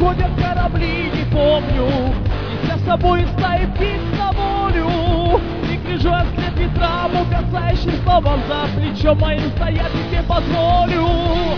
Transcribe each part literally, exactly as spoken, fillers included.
ходят корабли, не помню, неся с собой из стаи птиц на волю. Не гляжу я вслед ветрам, угасающим словом за плечом моим стоять не позволю.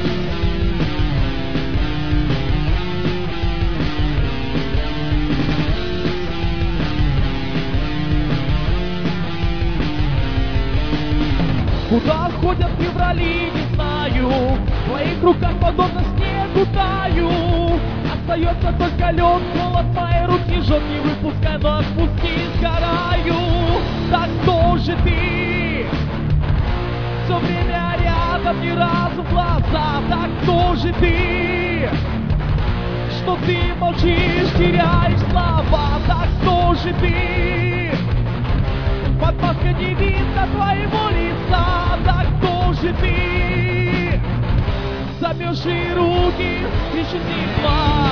Куда ходят феврали, не знаю, в твоих руках подобно снегу таю. Остается только лед, холод моей руки жжет, не выпускай, но отпусти, сгораю. Так кто же ты? Все время рядом, ни разу в глаза. Так кто же ты? Что ты молчишь, теряешь слова. Так кто же ты? Под маской не видно твоего лица. Так кто же ты? Замерзшие руки, ищет тепла.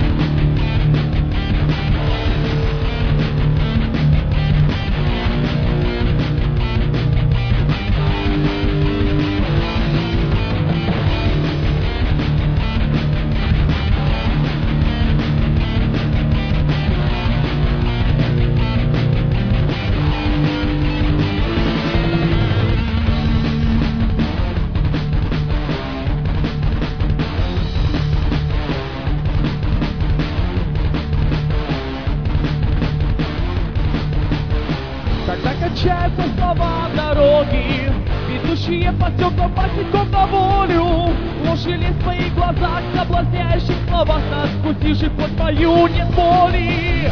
Когда качаются слова дороги, ведущие по стеклам босиком на волю. Ложь и лезь в твоих глазах, соблазняющих словах, надкусишь их под мою нет боли.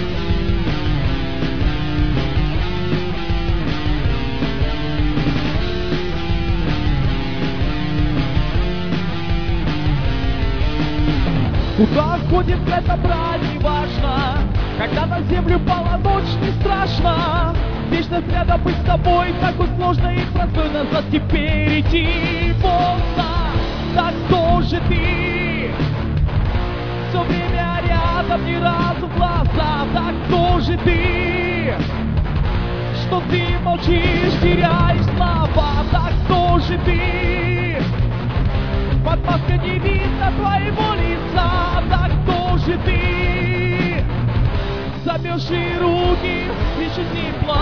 Куда ходит эта брань, неважно. Когда на землю пала ночь, не страшно. Вечность рядом быть с тобой, так уж сложно и простой. Назад теперь идти поздно. Так кто же ты? Все время рядом, ни разу в глаза. Так кто же ты? Что ты молчишь, теряешь слова. Так кто же ты? Под маской не видно твоего лица. Так кто же ты? Замерзшие руки, ищет тепла.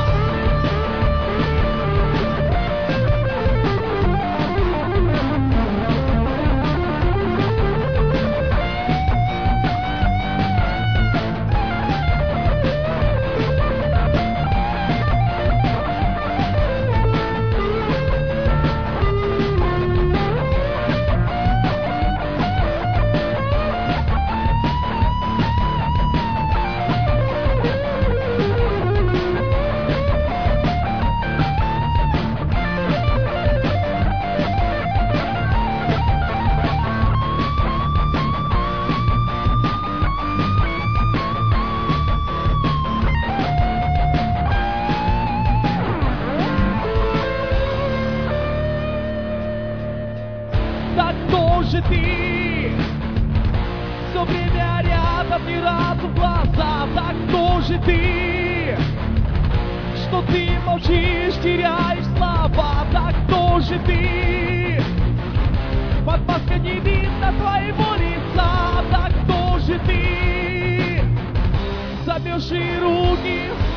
Так кто же ты? Все время рядом, ни разу в глаза. Так кто же ты? Что ты молчишь, теряешь слова. Так кто же ты? Под маской не видно твоего лица. Так кто же ты? Замерзшие руки,